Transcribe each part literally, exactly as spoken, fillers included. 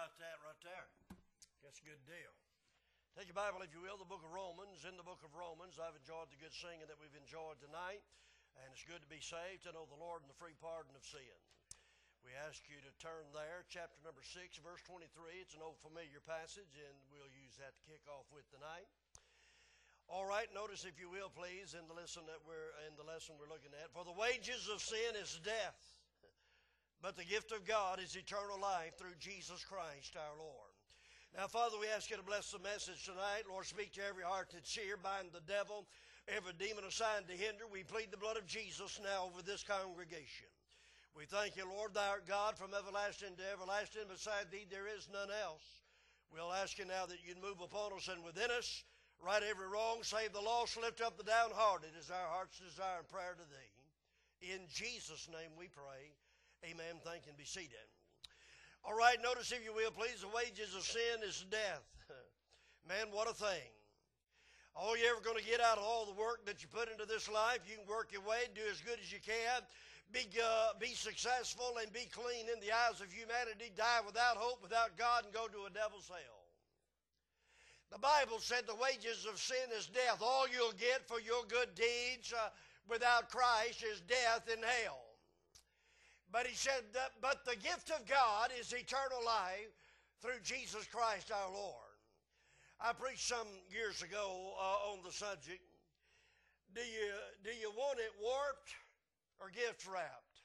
about that right there? That's a good deal. Take your Bible, if you will, the book of Romans. In the book of Romans, I've enjoyed the good singing that we've enjoyed tonight, and it's good to be saved, to know the Lord and the free pardon of sin. We ask you to turn there, chapter number six, verse twenty-three. It's an old familiar passage, and we'll use that to kick off with tonight. All right, notice, if you will, please, in the lesson that we're in the lesson we're looking at. For the wages of sin is death, but the gift of God is eternal life through Jesus Christ our Lord. Now, Father, we ask you to bless the message tonight. Lord, speak to every heart that's here. Bind the devil, every demon assigned to hinder. We plead the blood of Jesus now over this congregation. We thank you, Lord, thou art God from everlasting to everlasting. Beside thee there is none else. We'll ask you now that you'd move upon us and within us. Right every wrong, save the lost, lift up the downhearted is our heart's desire and prayer to thee. In Jesus' name we pray. Amen. Thank you and be seated. All right, notice, if you will, please, the wages of sin is death. Man, what a thing. All you're ever going to get out of all the work that you put into this life, you can work your way, do as good as you can, be, uh, be successful and be clean in the eyes of humanity, die without hope, without God, and go to a devil's hell. The Bible said the wages of sin is death. All you'll get for your good deeds uh, without Christ is death and hell. But he said, that, but the gift of God is eternal life through Jesus Christ our Lord. I preached some years ago uh, on the subject, do you, do you want it warped or gift wrapped?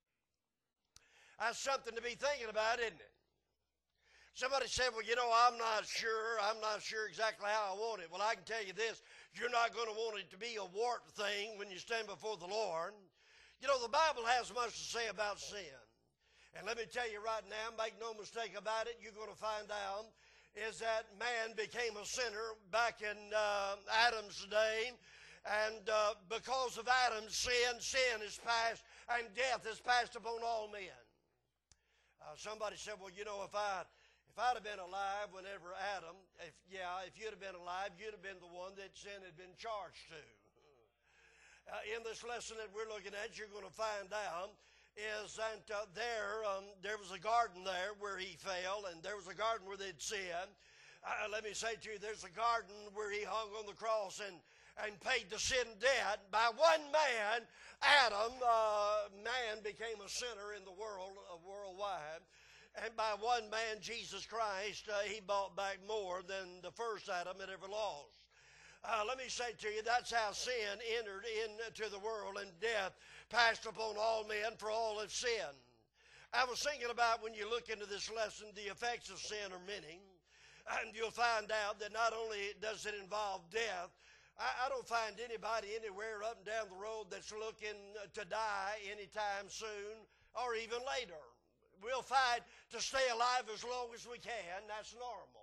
That's something to be thinking about, isn't it? Somebody said, well, you know, I'm not sure. I'm not sure exactly how I want it. Well, I can tell you this. You're not going to want it to be a warped thing when you stand before the Lord. You know, the Bible has much to say about sin. And let me tell you right now, make no mistake about it, you're going to find out is that man became a sinner back in uh, Adam's day. And uh, because of Adam's sin, sin is passed and death is passed upon all men. Uh, somebody said, well, you know, if, I, if I'd have been alive whenever Adam, if, yeah, if you'd have been alive, you'd have been the one that sin had been charged to. Uh, in this lesson that we're looking at, you're going to find out is that uh, there um, there was a garden there where he fell, and there was a garden where they'd sinned. Uh, let me say to you, there's a garden where he hung on the cross and, and paid the sin debt. By one man, Adam, uh, man became a sinner in the world, uh, worldwide. And by one man, Jesus Christ, uh, he bought back more than the first Adam had ever lost. Uh, let me say to you, that's how sin entered into the world, and death passed upon all men, for all have sinned. I was thinking about, when you look into this lesson, the effects of sin are many. And you'll find out that not only does it involve death, I, I don't find anybody anywhere up and down the road that's looking to die anytime soon or even later. We'll fight to stay alive as long as we can. That's normal.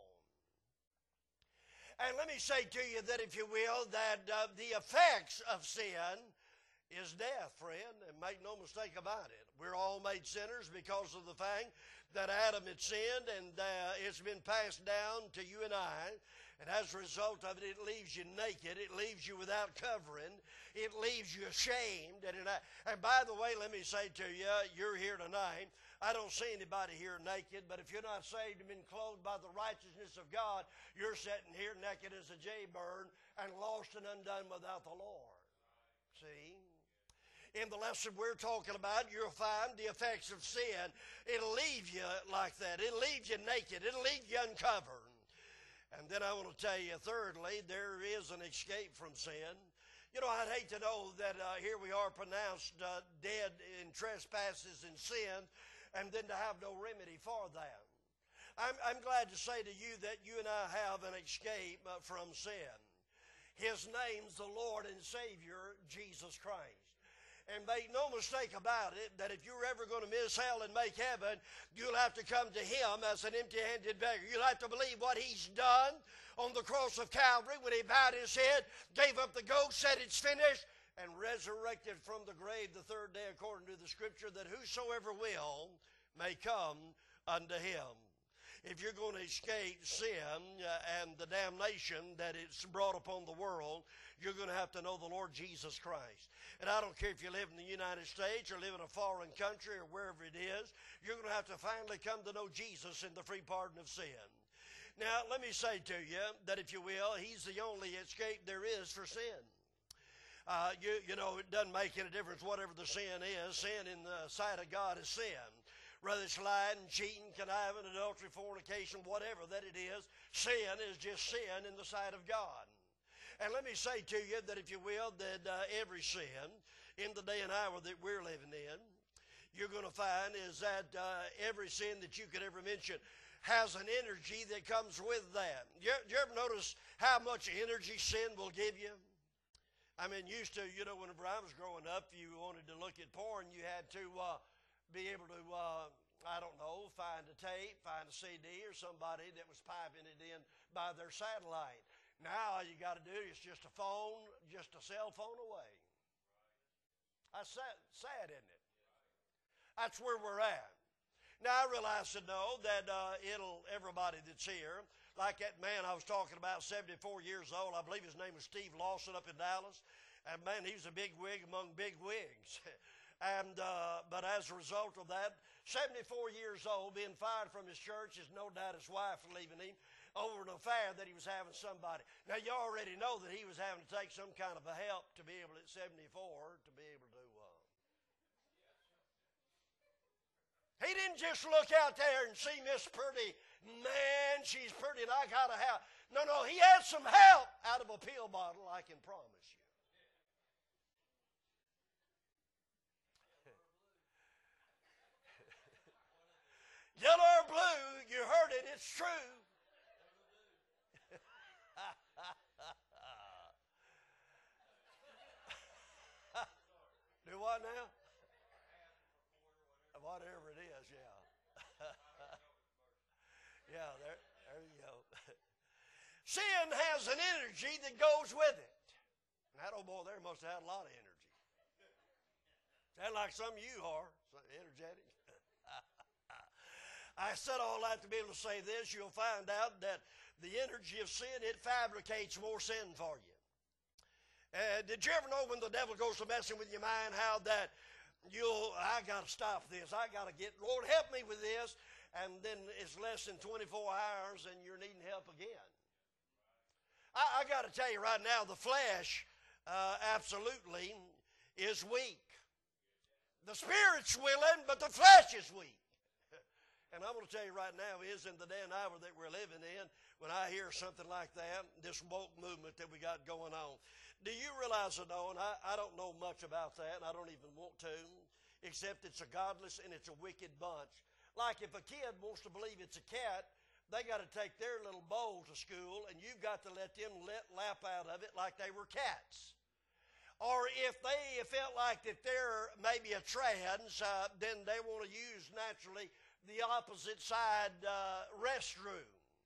And let me say to you that, if you will, that uh, the effects of sin is death, friend, and make no mistake about it. We're all made sinners because of the fact that Adam had sinned, and uh, it's been passed down to you and I. And as a result of it, it leaves you naked. It leaves you without covering. It leaves you ashamed. And, and by the way, let me say to you, you're here tonight. I don't see anybody here naked, but if you're not saved and been clothed by the righteousness of God, you're sitting here naked as a jaybird and lost and undone without the Lord. See? In the lesson we're talking about, you'll find the effects of sin. It'll leave you like that. It'll leave you naked. It'll leave you uncovered. And then I want to tell you, thirdly, there is an escape from sin. You know, I'd hate to know that uh, here we are pronounced uh, dead in trespasses and sin, and then to have no remedy for that. I'm, I'm glad to say to you that you and I have an escape uh, from sin. His name's the Lord and Savior, Jesus Christ. And make no mistake about it, that if you're ever going to miss hell and make heaven, you'll have to come to him as an empty-handed beggar. You'll have to believe what he's done on the cross of Calvary when he bowed his head, gave up the ghost, said it's finished, and resurrected from the grave the third day, according to the Scripture, that whosoever will may come unto him. if you're going to escape sin uh, and the damnation that it's brought upon the world, you're going to have to know the Lord Jesus Christ. And I don't care if you live in the United States or live in a foreign country or wherever it is, you're going to have to finally come to know Jesus in the free pardon of sin. Now, let me say to you that, if you will, He's the only escape there is for sin. Uh, you, you know, it doesn't make any difference whatever the sin is. Sin in the sight of God is sin. Whether it's lying, cheating, conniving, adultery, fornication, whatever that it is, sin is just sin in the sight of God. And let me say to you that, if you will, that uh, every sin in the day and hour that we're living in, you're going to find is that uh, every sin that you could ever mention has an energy that comes with that. You, you ever notice how much energy sin will give you? I mean, used to, you know, whenever I was growing up, you wanted to look at porn, you had to uh, be able to, uh, I don't know, find a tape, find a C D, or somebody that was piping it in by their satellite. Now all you got to do is just a phone, just a cell phone away. That's sad, sad, isn't it? That's where we're at. Now I realize to know that uh, it'll everybody that's here, like that man I was talking about, seventy-four years old. I believe his name was Steve Lawson up in Dallas. And man, he was a big wig among big wigs. and uh, but as a result of that, seventy-four years old, being fired from his church, is no doubt his wife leaving him over an affair that he was having somebody. Now, you already know that he was having to take some kind of a help to be able, at seventy-four, to be able to. Uh... He didn't just look out there and see Miss Pretty. Man, she's pretty and I got a house. No, no, he had some help out of a pill bottle, I can promise you. Yellow or blue, you heard it, it's true. Do what now? Whatever it is, yeah. yeah, there, there you go. Sin has an energy that goes with it. And that old boy there must have had a lot of energy. Sound like some of you are, energetic. I said all that to be able to say this. You'll find out that the energy of sin, it fabricates more sin for you. Uh, did you ever know when the devil goes to messing with your mind how that you'll, I got to stop this. I got to get, Lord, help me with this. And then it's less than twenty-four hours and you're needing help again. I, I got to tell you right now, the flesh uh, absolutely is weak. The spirit's willing, but the flesh is weak. And I'm going to tell you right now, is in the day and hour that we're living in, when I hear something like that, this woke movement that we got going on, do you realize, though, and I, I don't know much about that, and I don't even want to, except it's a godless and it's a wicked bunch. Like if a kid wants to believe it's a cat, they got to take their little bowl to school, and you've got to let them let, lap out of it like they were cats. Or if they felt like that they're maybe a trans, uh, then they want to use naturally the opposite side uh, restroom.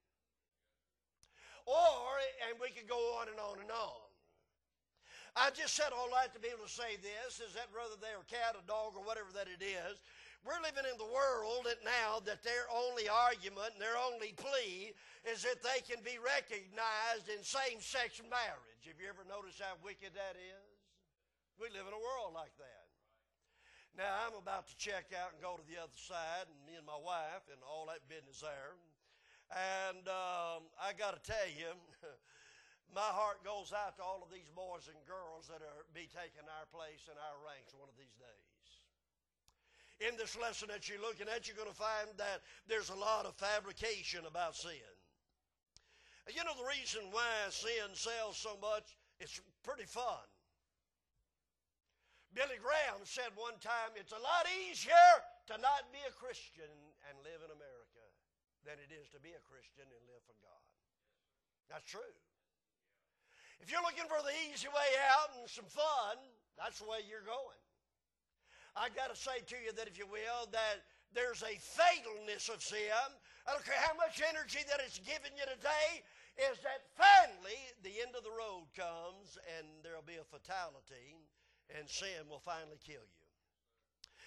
Or, and we could go on and on and on. I just said all that to be able to say this, is that whether they're a cat, a dog, or whatever that it is, we're living in the world that now that their only argument and their only plea is that they can be recognized in same-sex marriage. Have you ever noticed how wicked that is? We live in a world like that. Now, I'm about to check out and go to the other side, and me and my wife and all that business there. And um, I got to tell you, my heart goes out to all of these boys and girls that are be taking our place in our ranks one of these days. In this lesson that you're looking at, you're going to find that there's a lot of fabrication about sin. You know the reason why sin sells so much? It's pretty fun. Billy Graham said one time, it's a lot easier to not be a Christian and live in America than it is to be a Christian and live for God. That's true. If you're looking for the easy way out and some fun, that's the way you're going. I got to say to you that, if you will, that there's a fatalness of sin. I don't care how much energy that it's giving you today, is that finally the end of the road comes and there'll be a fatality and sin will finally kill you.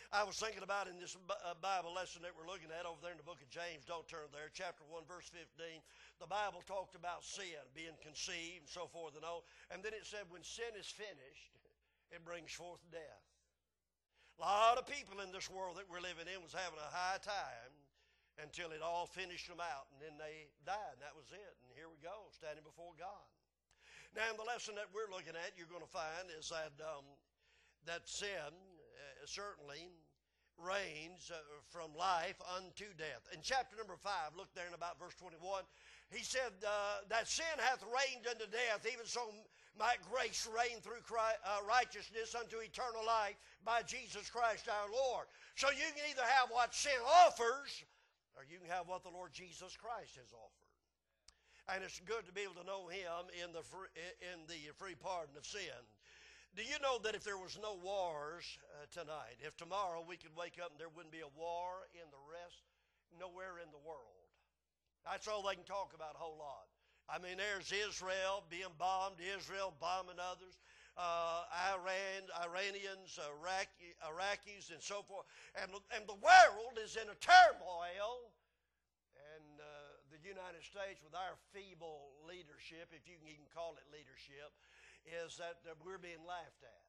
I was thinking about in this Bible lesson that we're looking at over there in the book of James, don't turn there, chapter one, verse fifteen, the Bible talked about sin being conceived and so forth and all. And then it said when sin is finished, it brings forth death. A lot of people in this world that we're living in was having a high time until it all finished them out, and then they died, and that was it. And here we go, standing before God. Now, in the lesson that we're looking at, you're going to find is that um, that sin uh, certainly reigns uh, from life unto death. In chapter number five, look there in about verse twenty-one, he said uh, that sin hath reigned unto death, even so might grace reign through Christ, uh, righteousness unto eternal life by Jesus Christ our Lord. So you can either have what sin offers, or you can have what the Lord Jesus Christ has offered. And it's good to be able to know Him in the free, in the free pardon of sin. Do you know that if there was no wars uh, tonight, if tomorrow we could wake up and there wouldn't be a war in the rest, nowhere in the world? That's all they can talk about a whole lot. I mean, there's Israel being bombed, Israel bombing others, uh, Iran, Iranians, Iraqi, Iraqis, and so forth. And, and the world is in a turmoil. And uh, the United States, with our feeble leadership, if you can even call it leadership, is that we're being laughed at.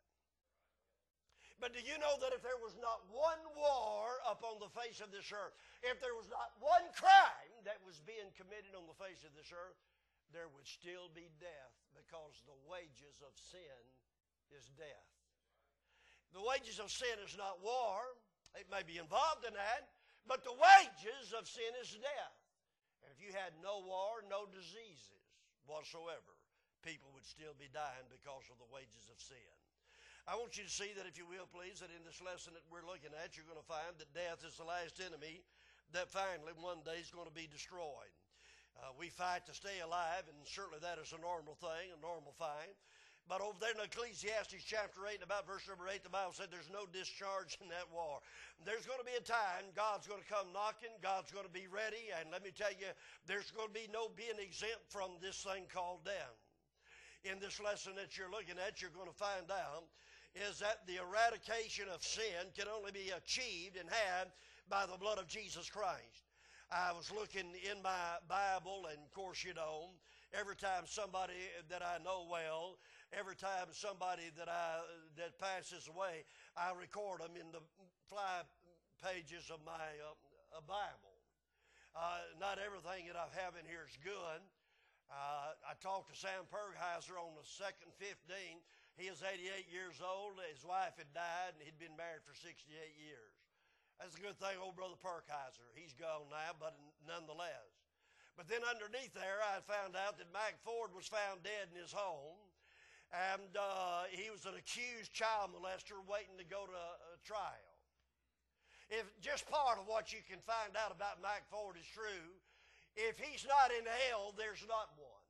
But do you know that if there was not one war upon the face of this earth, if there was not one crime that was being committed on the face of this earth, there would still be death, because the wages of sin is death. The wages of sin is not war. It may be involved in that, but the wages of sin is death. And if you had no war, no diseases whatsoever, people would still be dying because of the wages of sin. I want you to see that, if you will, please, that in this lesson that we're looking at, you're going to find that death is the last enemy that finally one day is going to be destroyed. Uh, we fight to stay alive, and certainly that is a normal thing, a normal fight. But over there in Ecclesiastes chapter eight, about verse number eight, the Bible said there's no discharge in that war. There's going to be a time God's going to come knocking, God's going to be ready, and let me tell you, there's going to be no being exempt from this thing called death. In this lesson that you're looking at, you're going to find out is that the eradication of sin can only be achieved and had by the blood of Jesus Christ. I was looking in my Bible, and of course, you know, every time somebody that I know well, every time somebody that I that passes away, I record them in the fly pages of my uh, Bible. Uh, not everything that I have in here is good. Uh, I talked to Sam Pergheiser on the second fifteen. He is eighty-eight years old. His wife had died, and he'd been married for sixty-eight years. That's a good thing, old brother Pergheiser. He's gone now, but nonetheless. But then underneath there, I found out that Mike Ford was found dead in his home. And uh, he was an accused child molester waiting to go to a trial. If just part of what you can find out about Mike Ford is true, if he's not in hell, there's not one.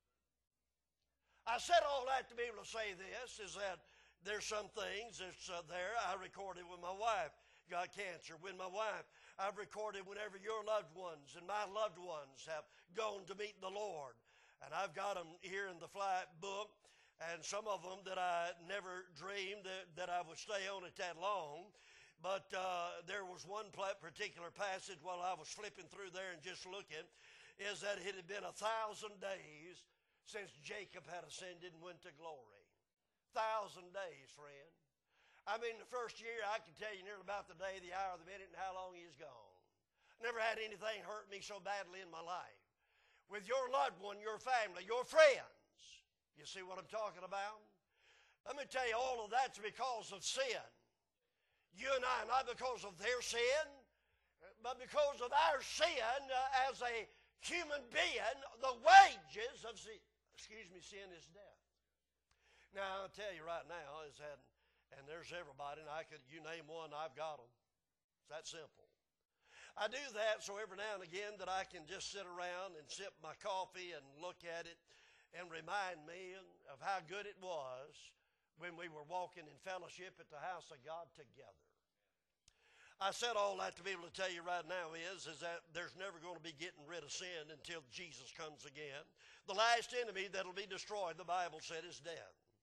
I said all that to be able to say this, is that there's some things that's uh, there. I recorded when my wife got cancer. When my wife, I've recorded whenever your loved ones and my loved ones have gone to meet the Lord. And I've got them here in the flight book. And some of them that I never dreamed that, that I would stay on it that long. But uh, there was one particular passage while I was flipping through there and just looking, is that it had been a thousand days since Jacob had ascended and went to glory. Thousand days, friend. I mean, the first year I can tell you nearly about the day, the hour, the minute, and how long he is gone. Never had anything hurt me so badly in my life. With your loved one, your family, your friends. You see what I'm talking about? Let me tell you, all of that's because of sin. You and I, not because of their sin, but because of our sin uh, as a human being, the wages of sin, excuse me, sin is death. Now, I'll tell you right now is that, and there's everybody, and I could, you name one, I've got them. It's that simple. I do that so every now and again that I can just sit around and sip my coffee and look at it and remind me of how good it was when we were walking in fellowship at the house of God together. I said all that to be able to tell you right now is, is that there's never going to be getting rid of sin until Jesus comes again. The last enemy that will be destroyed, the Bible said, is death.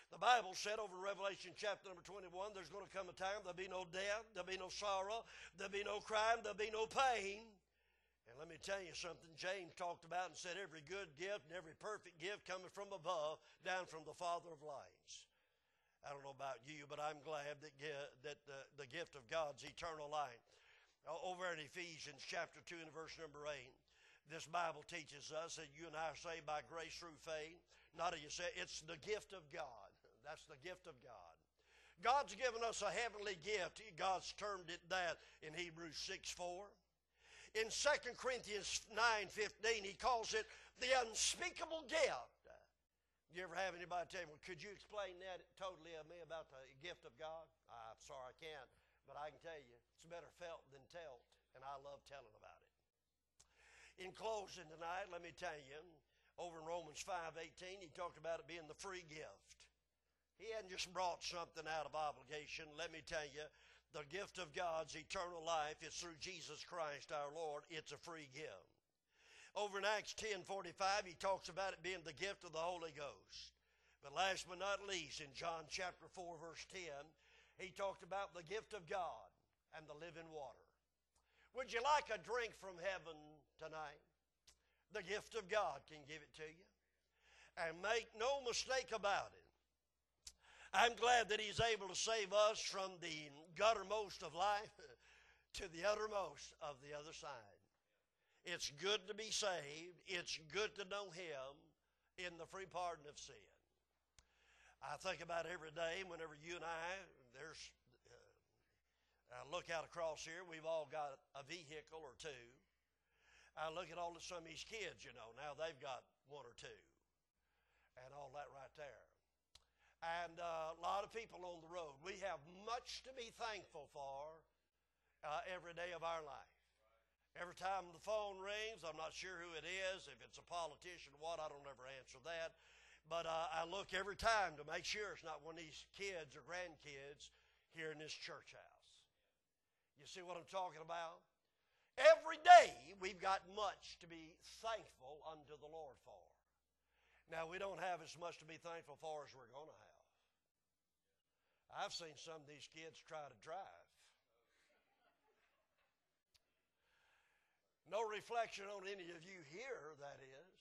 The Bible said over in Revelation chapter number twenty-one, there's going to come a time there'll be no death, there'll be no sorrow, there'll be no crime, there'll be no pain. And let me tell you something, James talked about and said every good gift and every perfect gift coming from above, down from the Father of lights. I don't know about you, but I'm glad that, that the, the gift of God's eternal life. Over in Ephesians chapter two and verse number eight, this Bible teaches us that you and I are saved by grace through faith. Not of yourself, it's the gift of God. That's the gift of God. God's given us a heavenly gift. God's termed it that in Hebrews six four. In Second Corinthians nine fifteen, he calls it the unspeakable gift. You ever have anybody tell you, well, could you explain that totally of me about the gift of God? I'm sorry I can't, but I can tell you, it's better felt than telt, and I love telling about it. In closing tonight, let me tell you, over in Romans five eighteen, he talked about it being the free gift. He hadn't just brought something out of obligation. Let me tell you, the gift of God's eternal life is through Jesus Christ our Lord. It's a free gift. Over in Acts ten forty-five, he talks about it being the gift of the Holy Ghost. But last but not least, in John chapter four, verse ten, he talked about the gift of God and the living water. Would you like a drink from heaven tonight? The gift of God can give it to you. And make no mistake about it, I'm glad that he's able to save us from the guttermost of life to the uttermost of the other side. It's good to be saved. It's good to know him in the free pardon of sin. I think about every day whenever you and I, there's, uh, I look out across here, we've all got a vehicle or two. I look at all of some of these kids, you know, now they've got one or two and all that right there. And uh, a lot of people on the road. We have much to be thankful for uh, every day of our life. Every time the phone rings, I'm not sure who it is, if it's a politician or what, I don't ever answer that. But uh, I look every time to make sure it's not one of these kids or grandkids here in this church house. You see what I'm talking about? Every day we've got much to be thankful unto the Lord for. Now, we don't have as much to be thankful for as we're going to have. I've seen some of these kids try to drive. No reflection on any of you here, that is.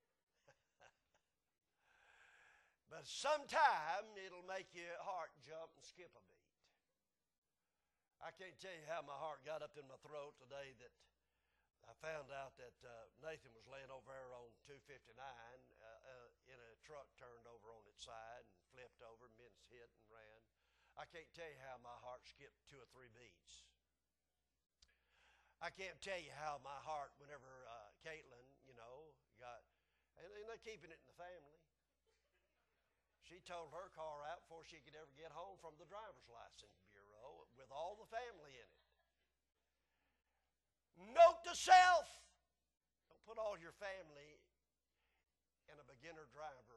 But sometime it'll make your heart jump and skip a beat. I can't tell you how my heart got up in my throat today that I found out that uh, Nathan was laying over there on two fifty-nine uh, uh, in a truck turned over on its side and flipped over and been hit and ran. I can't tell you how my heart skipped two or three beats. I can't tell you how my heart, whenever uh, Caitlin, you know, got, and, and they're keeping it in the family. She towed her car out before she could ever get home from the driver's license bureau with all the family in it. Note to self, don't put all your family in a beginner driver.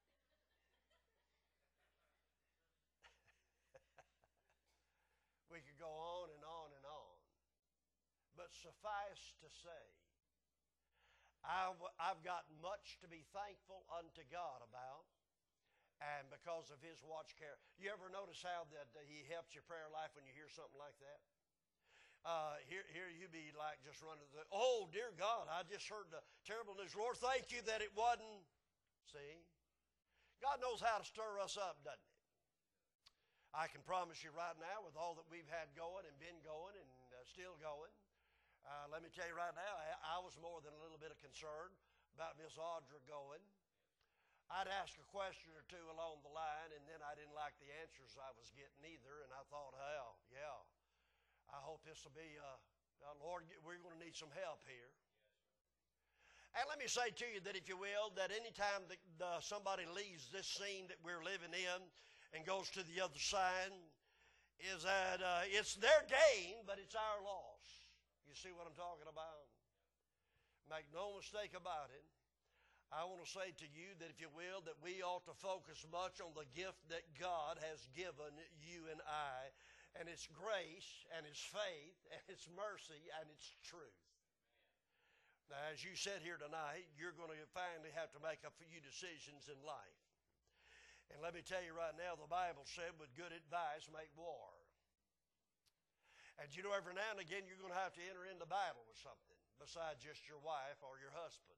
We could go on and on and on. But suffice to say, I've, I've got much to be thankful unto God about, and because of his watch care. You ever notice how that uh, he helps your prayer life when you hear something like that? Uh, here, here you be like just running the, oh, dear God, I just heard the terrible news. Lord, thank you that it wasn't. See? God knows how to stir us up, doesn't he? I can promise you right now, with all that we've had going and been going and uh, still going, uh, let me tell you right now, I, I was more than a little bit of concern about Miss Audra going. I'd ask a question or two along the line, and then I didn't like the answers I was getting either, and I thought, hell, yeah, I hope this will be, uh, uh, Lord, we're going to need some help here. And let me say to you that, if you will, that anytime that uh, somebody leaves this scene that we're living in and goes to the other side, is that uh, it's their gain, but it's our loss. You see what I'm talking about? Make no mistake about it. I want to say to you that, if you will, that we ought to focus much on the gift that God has given you and I, and it's grace, and it's faith, and it's mercy, and it's truth. Now, as you sit here tonight, you're going to finally have to make a few decisions in life. And let me tell you right now, the Bible said, with good advice, make war. And you know, every now and again, you're going to have to enter into battle with something besides just your wife or your husband.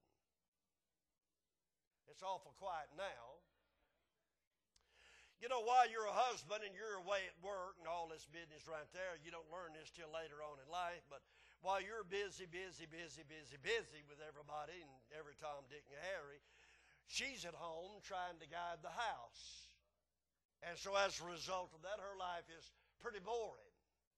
It's awful quiet now. You know, while you're a husband and you're away at work and all this business right there, you don't learn this till later on in life, but while you're busy, busy, busy, busy, busy with everybody and every Tom, Dick, and Harry, she's at home trying to guide the house. And so as a result of that, her life is pretty boring.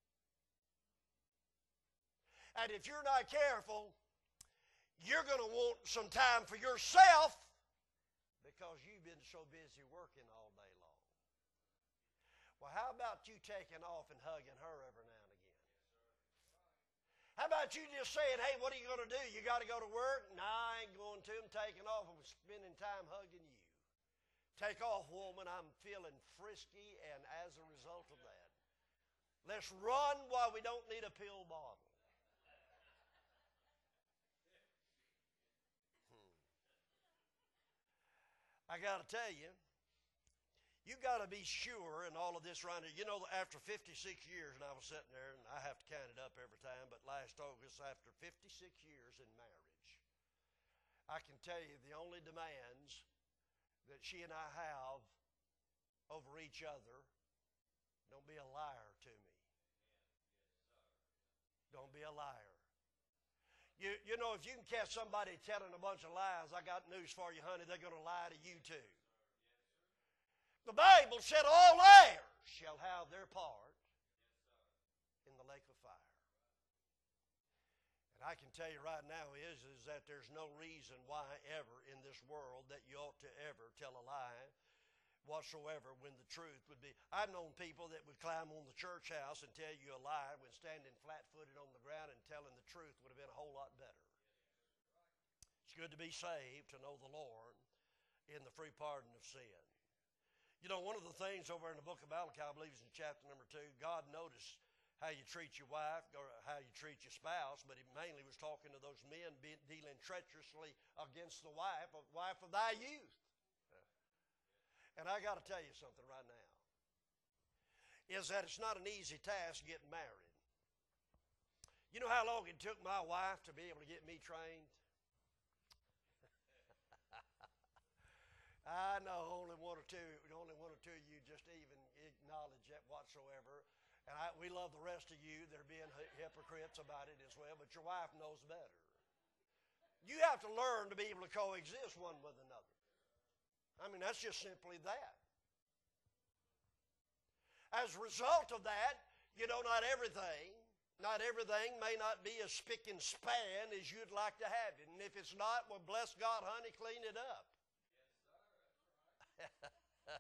And if you're not careful, you're going to want some time for yourself because you've been so busy working all day long. Well, how about you taking off and hugging her every now and again? How about you just saying, hey, what are you going to do? You got to go to work? No, I ain't going to. I'm taking off. I'm spending time hugging you. Take off, woman. I'm feeling frisky, and as a result of that, let's run while we don't need a pill bottle. I got to tell you, you got to be sure in all of this right here. You know, after fifty-six years, and I was sitting there, and I have to count it up every time, but last August, after fifty-six years in marriage, I can tell you the only demands that she and I have over each other, don't be a liar to me. Don't be a liar. You, you know, if you can catch somebody telling a bunch of lies, I got news for you, honey, they're going to lie to you too. The Bible said all liars shall have their part in the lake of fire. And I can tell you right now is, is that there's no reason why ever in this world that you ought to ever tell a lie whatsoever when the truth would be. I've known people that would climb on the church house and tell you a lie when standing flat-footed on the ground and telling the truth would have been a whole lot better. It's good to be saved, to know the Lord in the free pardon of sin. You know, one of the things over in the book of Malachi, I believe it's in chapter number two, God noticed how you treat your wife or how you treat your spouse, but he mainly was talking to those men dealing treacherously against the wife, of wife of thy youth. And I got to tell you something right now, is that it's not an easy task getting married. You know how long it took my wife to be able to get me trained? I know only one or two, only one or two of you just even acknowledge that whatsoever. And I, we love the rest of you that are being hypocrites about it as well, but your wife knows better. You have to learn to be able to coexist one with another. I mean, that's just simply that. As a result of that, you know, not everything, not everything may not be as spick and span as you'd like to have it. And if it's not, well, bless God, honey, clean it up. Yes, sir.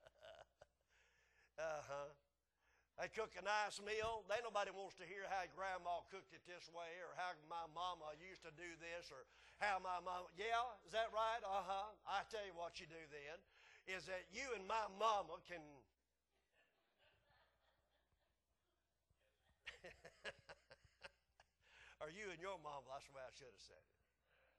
uh-huh. They cook a nice meal. They nobody wants to hear how grandma cooked it this way or how my mama used to do this or how my mama, yeah, is that right? Uh-huh. I tell you what you do then, is that you and my mama can, or you and your mama, that's the way I should have said it.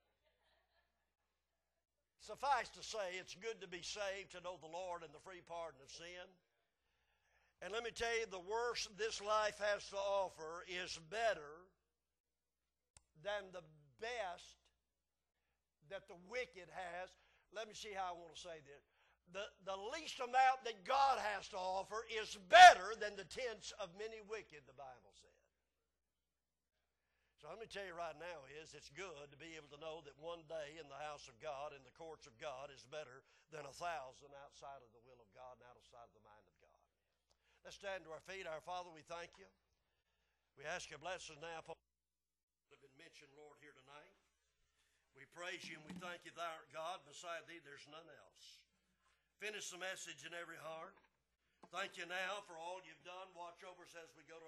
Suffice to say, it's good to be saved, to know the Lord and the free pardon of sin. And let me tell you, the worst this life has to offer is better than the best that the wicked has. Let me see how I want to say this. The, the least amount that God has to offer is better than the tents of many wicked, the Bible said. So let me tell you right now is it's good to be able to know that one day in the house of God, in the courts of God, is better than a thousand outside of the will of God and outside of the mind of God. Let's stand to our feet. Our Father, we thank you. We ask your blessings now upon what have been mentioned, Lord, here tonight. We praise you and we thank you, thou art God. Beside thee, there's none else. Finish the message in every heart. Thank you now for all you've done. Watch over us as we go to